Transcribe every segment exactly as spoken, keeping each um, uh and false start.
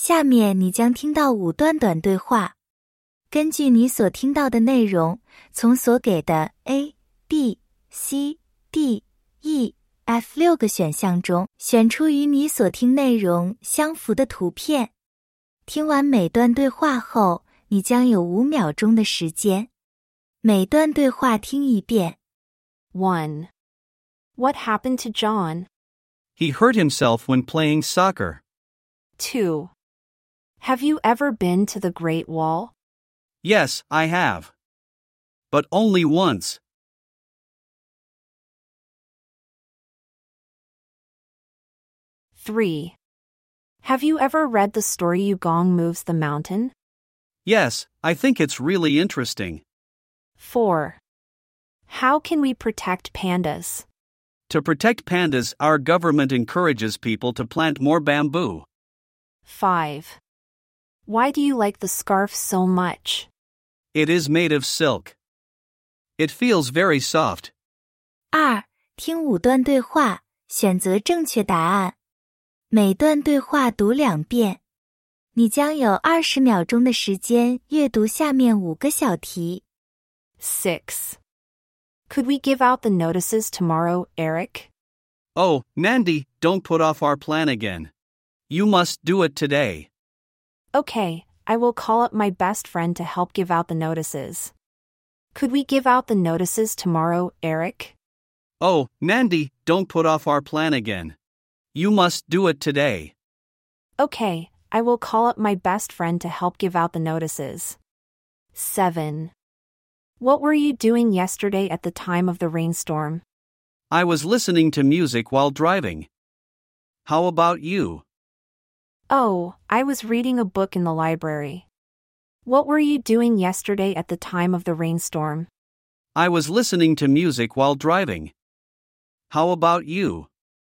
下面你将听到五段短对话。根据你所听到的内容，从所给的 A、B、C、D、E、F 六个选项中，选出与你所听内容相符的图片。听完每段对话后，你将有五秒钟的时间。每段对话听一遍。 one. What happened to John? He hurt himself when playing soccer. two. Have you ever been to the Great Wall? Yes, I have. But only once. three. Have you ever read the story Yugong Moves the Mountain? Yes, I think it's really interesting. four. How can we protect pandas? To protect pandas, our government encourages people to plant more bamboo. five. Why do you like the scarf so much? It is made of silk. It feels very soft. 二、听五段对话，选择正确答案。每段对话读两遍。你将有二十秒钟的时间阅读下面五个小题。 six. Could we give out the notices tomorrow, Eric? Oh, Nandi, don't put off our plan again. You must do it today. Okay, I will call up my best friend to help give out the notices. Could we give out the notices tomorrow, Eric? Oh, Nandi, don't put off our plan again. You must do it today. Okay, I will call up my best friend to help give out the notices. seven. What were you doing yesterday at the time of the rainstorm? I was listening to music while driving. How about you? Oh, I was reading a book in the library. What were you doing yesterday at the time of the rainstorm? I was listening to music while driving. How about you?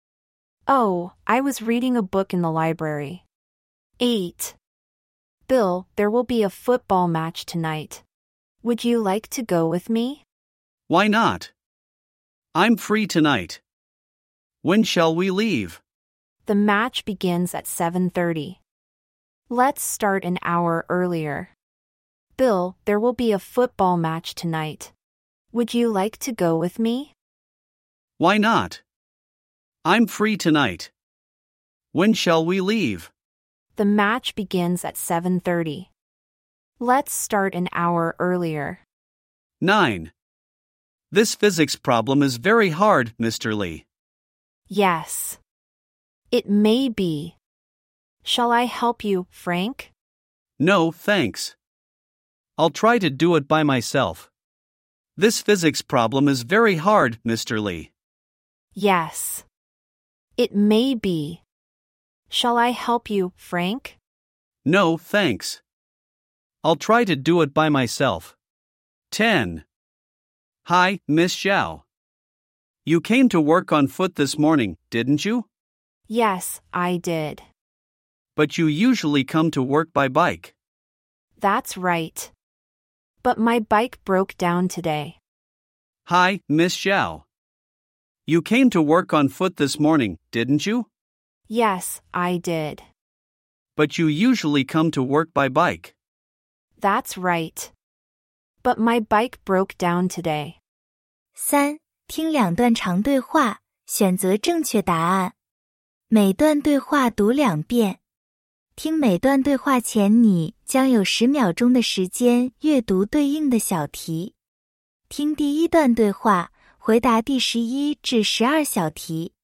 Oh, I was reading a book in the library. eight. Bill, there will be a football match tonight. Would you like to go with me? Why not? I'm free tonight. When shall we leave? The match begins at seven thirty. Let's start an hour earlier. Bill, there will be a football match tonight. Would you like to go with me? Why not? I'm free tonight. When shall we leave? The match begins at seven thirty. Let's start an hour earlier. nine. This physics problem is very hard, Mister Lee. Yes. It may be. Shall I help you, Frank? No, thanks. I'll try to do it by myself. This physics problem is very hard, Mister Lee. Yes. It may be. Shall I help you, Frank? No, thanks. I'll try to do it by myself. ten. Hi, Miss Zhao. You came to work on foot this morning, didn't you? Yes, I did. But you usually come to work by bike. That's right. But my bike broke down today. Hi, Miss Zhao. You came to work on foot this morning, didn't you? Yes, I did. But you usually come to work by bike. That's right. But my bike broke down today. 三、听两段长对话，选择正确答案。每段对话读两遍。听每段对话前，你将有十秒钟的时间阅读对应的小题。听第一段对话，回答第十一至十二小题。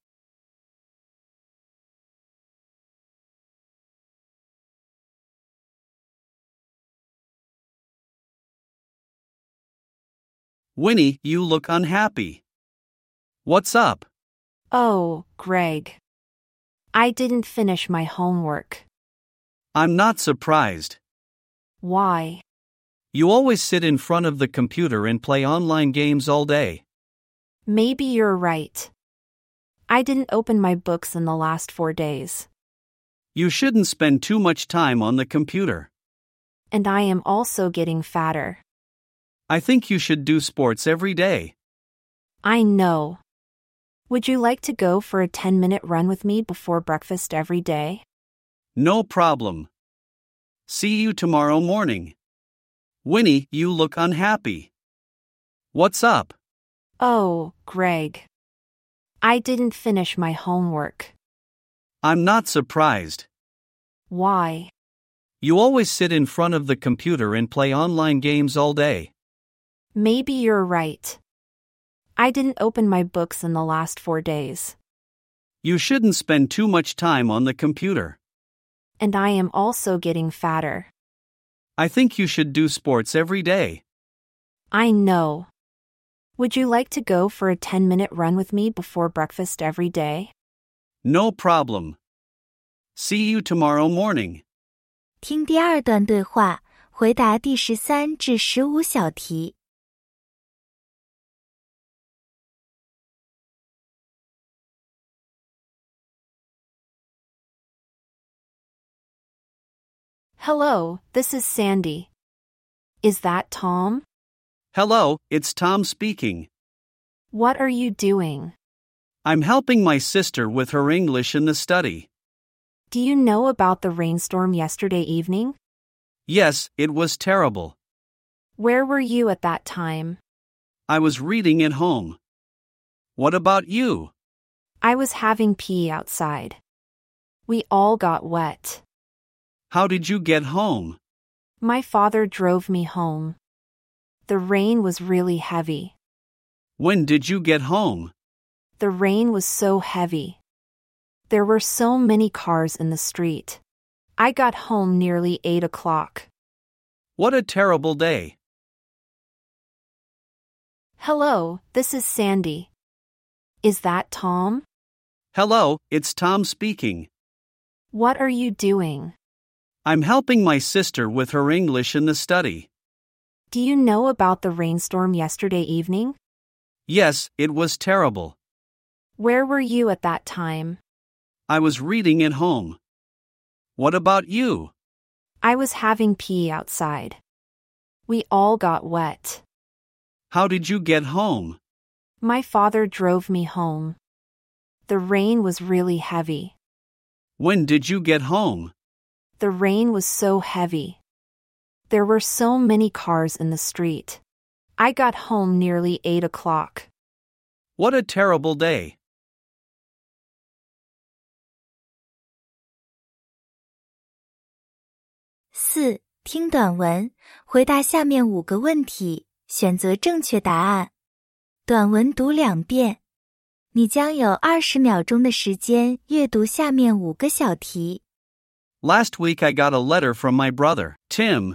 Winnie, you look unhappy. What's up? Oh, Greg. I didn't finish my homework. I'm not surprised. Why? You always sit in front of the computer and play online games all day. Maybe you're right. I didn't open my books in the last four days. You shouldn't spend too much time on the computer. And I am also getting fatter. I think you should do sports every day. I know. Would you like to go for a ten-minute run with me before breakfast every day? No problem. See you tomorrow morning. Winnie, you look unhappy. What's up? Oh, Greg. I didn't finish my homework. I'm not surprised. Why? You always sit in front of the computer and play online games all day. Maybe you're right. I didn't open my books in the last four days. You shouldn't spend too much time on the computer. And I am also getting fatter. I think you should do sports every day. I know. Would you like to go for a ten-minute run with me before breakfast every day? No problem. See you tomorrow morning. 听第二段对话，回答第十三至十五小题。 Hello, this is Sandy. Is that Tom? Hello, it's Tom speaking. What are you doing? I'm helping my sister with her English in the study. Do you know about the rainstorm yesterday evening? Yes, it was terrible. Where were you at that time? I was reading at home. What about you? I was having pee outside. We all got wet. How did you get home? My father drove me home. The rain was really heavy. When did you get home? The rain was so heavy. There were so many cars in the street. I got home nearly eight o'clock. What a terrible day. Hello, this is Sandy. Is that Tom? Hello, it's Tom speaking. What are you doing? I'm helping my sister with her English in the study. Do you know about the rainstorm yesterday evening? Yes, it was terrible. Where were you at that time? I was reading at home. What about you? I was having pee outside. We all got wet. How did you get home? My father drove me home. The rain was really heavy. When did you get home? The rain was so heavy. There were so many cars in the street. I got home nearly eight o'clock. What a terrible day. 四、听短文，回答下面五个问题，选择正确答案。短文读两遍。你将有二十秒钟的时间阅读下面五个小题。 Last week I got a letter from my brother, Tim.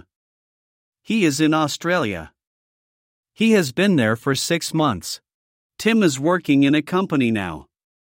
He is in Australia. He has been there for six months. Tim is working in a company now.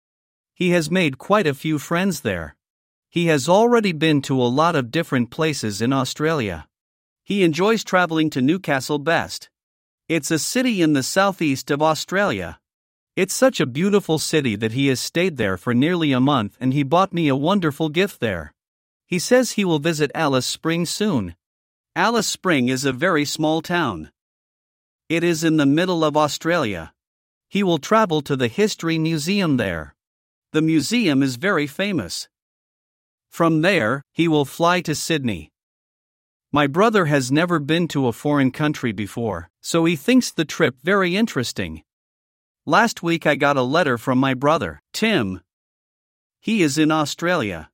He has made quite a few friends there. He has already been to a lot of different places in Australia. He enjoys traveling to Newcastle best. It's a city in the southeast of Australia. It's such a beautiful city that he has stayed there for nearly a month and he bought me a wonderful gift there. He says he will visit Alice Springs soon. Alice Springs is a very small town. It is in the middle of Australia. He will travel to the History Museum there. The museum is very famous. From there, he will fly to Sydney. My brother has never been to a foreign country before, so he thinks the trip very interesting. Last week I got a letter from my brother, Tim. He is in Australia.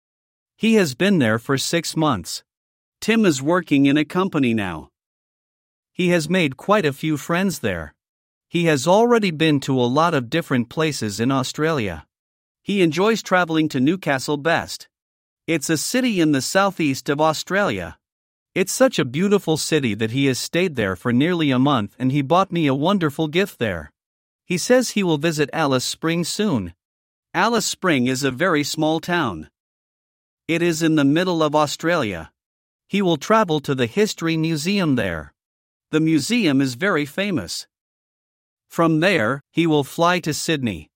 He has been there for six months. Tim is working in a company now. He has made quite a few friends there. He has already been to a lot of different places in Australia. He enjoys traveling to Newcastle best. It's a city in the southeast of Australia. It's such a beautiful city that he has stayed there for nearly a month and he bought me a wonderful gift there. He says he will visit Alice Springs soon. Alice Springs is a very small town. It is in the middle of Australia. He will travel to the History Museum there. The museum is very famous. From there, he will fly to Sydney.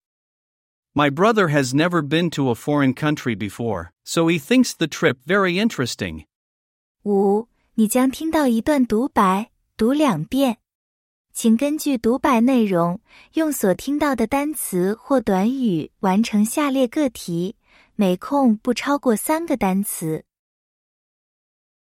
My brother has never been to a foreign country before, so he thinks the trip very interesting. 五、你将听到一段独白，读两遍。请根据独白内容，用所听到的单词或短语完成下列个题，每空不超过三个单词。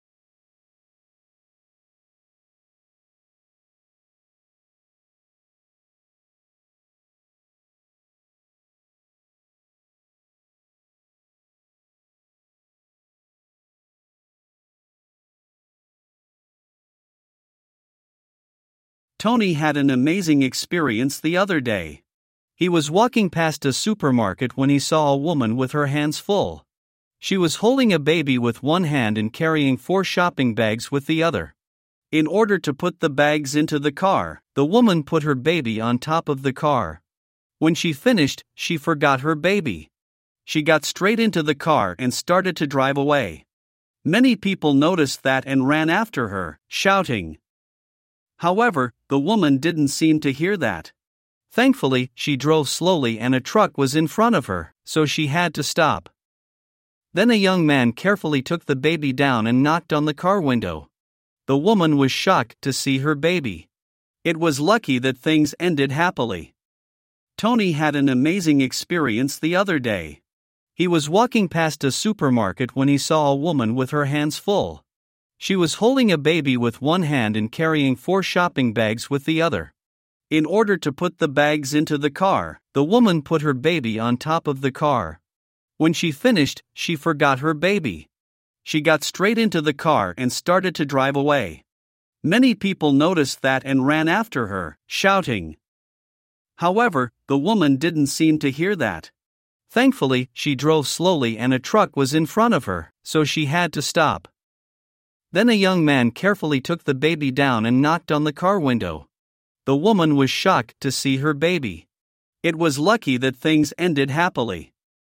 Tony had an amazing experience the other day. He was walking past a supermarket when he saw a woman with her hands full. She was holding a baby with one hand and carrying four shopping bags with the other. In order to put the bags into the car, the woman put her baby on top of the car. When she finished, she forgot her baby. She got straight into the car and started to drive away. Many people noticed that and ran after her, shouting. However, the woman didn't seem to hear that. Thankfully, she drove slowly and a truck was in front of her, so she had to stop. Then a young man carefully took the baby down and knocked on the car window. The woman was shocked to see her baby. It was lucky that things ended happily. Tony had an amazing experience the other day. He was walking past a supermarket when he saw a woman with her hands full. She was holding a baby with one hand and carrying four shopping bags with the other. In order to put the bags into the car, the woman put her baby on top of the car. When she finished, she forgot her baby. She got straight into the car and started to drive away. Many people noticed that and ran after her, shouting. However, the woman didn't seem to hear that. Thankfully, she drove slowly and a truck was in front of her, so she had to stop. Then a young man carefully took the baby down and knocked on the car window. The woman was shocked to see her baby. It was lucky that things ended happily.